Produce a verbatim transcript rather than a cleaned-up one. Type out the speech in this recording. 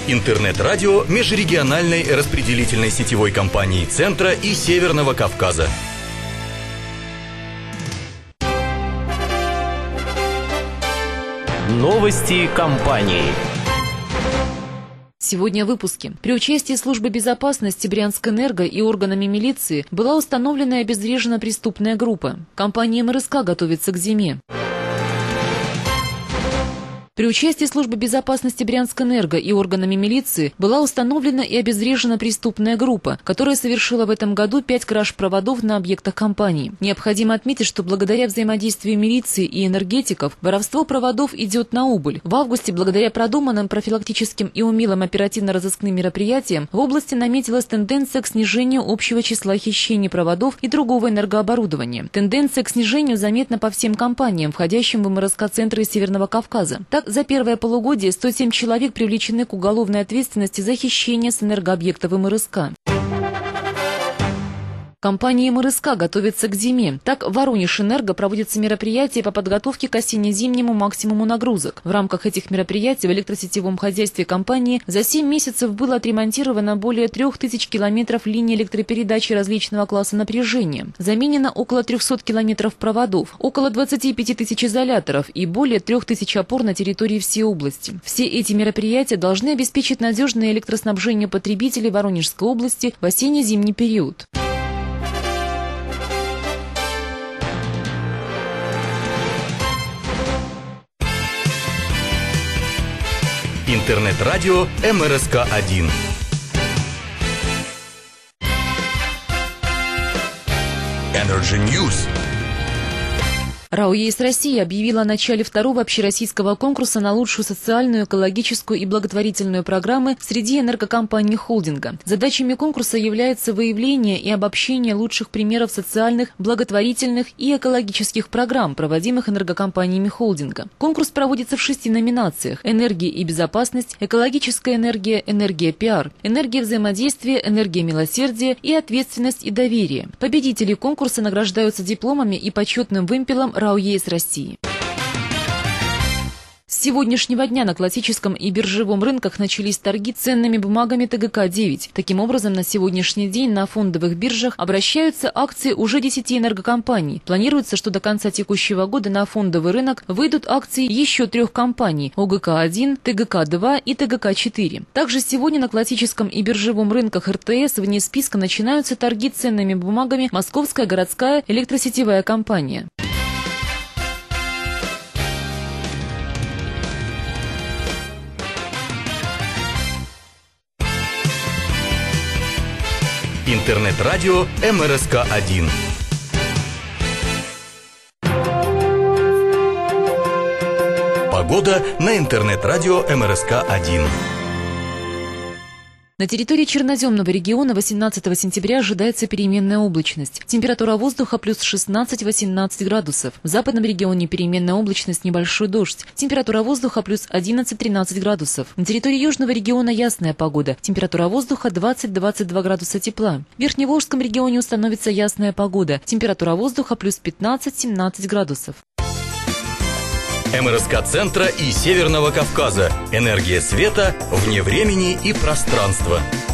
Интернет-радио межрегиональной распределительной сетевой компании Центра и Северного Кавказа. Новости компании. Сегодня в выпуске. При участии службы безопасности Брянскэнерго и органами милиции была установлена и обезврежена преступная группа. Компания эм эр эс ка готовится к зиме. При участии службы безопасности Брянскэнерго и органами милиции была установлена и обезврежена преступная группа, которая совершила в этом году пять краж проводов на объектах компании. Необходимо отметить, что благодаря взаимодействию милиции и энергетиков воровство проводов идет на убыль. В августе, благодаря продуманным профилактическим и умелым оперативно-розыскным мероприятиям, в области наметилась тенденция к снижению общего числа хищений проводов и другого энергооборудования. Тенденция к снижению заметна по всем компаниям, входящим в эм эр эс ка Центра и Северного Кавказа. Так, за первое полугодие сто семь человек привлечены к уголовной ответственности за хищение с энергообъектов эм эр эс ка. Компания эм эр эс ка готовится к зиме. Так, в Воронеж-Энерго проводятся мероприятия по подготовке к осенне-зимнему максимуму нагрузок. В рамках этих мероприятий в электросетевом хозяйстве компании за семь месяцев было отремонтировано более трех тысяч километров линий электропередачи различного класса напряжения. Заменено около трехсот километров проводов, около двадцати пяти тысяч изоляторов и более трех тысяч опор на территории всей области. Все эти мероприятия должны обеспечить надежное электроснабжение потребителей Воронежской области в осенне-зимний период. Интернет-радио эм эр эс ка один. Energy News. РАО ЕС Россия объявила о начале второго общероссийского конкурса на лучшую социальную, экологическую и благотворительную программы среди энергокомпаний холдинга. Задачами конкурса является выявление и обобщение лучших примеров социальных, благотворительных и экологических программ, проводимых энергокомпаниями холдинга. Конкурс проводится в шести номинациях: энергия и безопасность, экологическая энергия, энергия пиар, энергия взаимодействия, энергия милосердия и ответственность и доверие. Победители конкурса награждаются дипломами и почетным вымпелом РАО ЕС России. С сегодняшнего дня на классическом и биржевом рынках начались торги ценными бумагами тэ гэ ка девять. Таким образом, на сегодняшний день на фондовых биржах обращаются акции уже десяти энергокомпаний. Планируется, что до конца текущего года на фондовый рынок выйдут акции еще трех компаний – о гэ ка один, тэ гэ ка два и тэ гэ ка четыре. Также сегодня на классическом и биржевом рынках эр тэ эс вне списка начинаются торги ценными бумагами Московская городская электросетевая компания. Интернет-радио эм эр эс ка один. Погода на интернет-радио эм эр эс ка один. На территории Черноземного региона восемнадцатого сентября ожидается переменная облачность. Температура воздуха плюс шестнадцать-восемнадцать градусов. В западном регионе переменная облачность, небольшой дождь. Температура воздуха плюс одиннадцать-тринадцать градусов. На территории южного региона ясная погода. Температура воздуха двадцать-двадцать два градуса тепла. В Верхневолжском регионе установится ясная погода. Температура воздуха плюс пятнадцать-семнадцать градусов. эм эр эс ка Центра и Северного Кавказа. Энергия света вне времени и пространства.